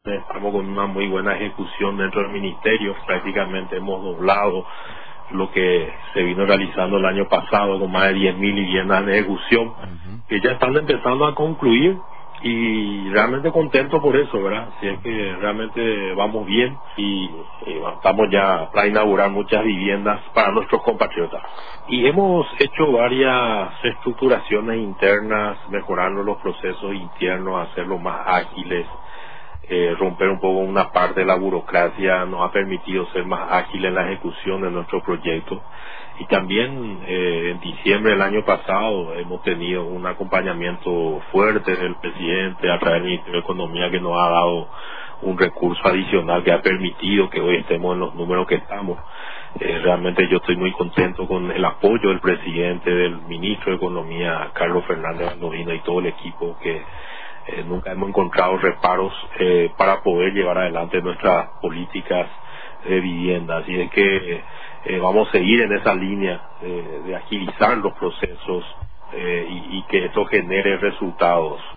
Estamos con una muy buena ejecución dentro del ministerio. Prácticamente hemos doblado lo que se vino realizando el año pasado con más de 10.000 viviendas en ejecución, Ujú. que ya están empezando a concluir y realmente contento por eso, ¿verdad? Así es que realmente vamos bien y estamos ya para inaugurar muchas viviendas para nuestros compatriotas. Y hemos hecho varias estructuraciones internas, mejorando los procesos internos, hacerlos más ágiles, romper un poco una parte de la burocracia nos ha permitido ser más ágil en la ejecución de nuestro proyecto. Y también en diciembre del año pasado hemos tenido un acompañamiento fuerte del presidente a través del Ministerio de Economía, que nos ha dado un recurso adicional que ha permitido que hoy estemos en los números que estamos. Realmente yo estoy muy contento con el apoyo del presidente, del ministro de Economía, Carlos Fernández Valdovino, y todo el equipo que nunca hemos encontrado reparos para poder llevar adelante nuestras políticas de vivienda. Así es que vamos a seguir en esa línea de agilizar los procesos y que esto genere resultados.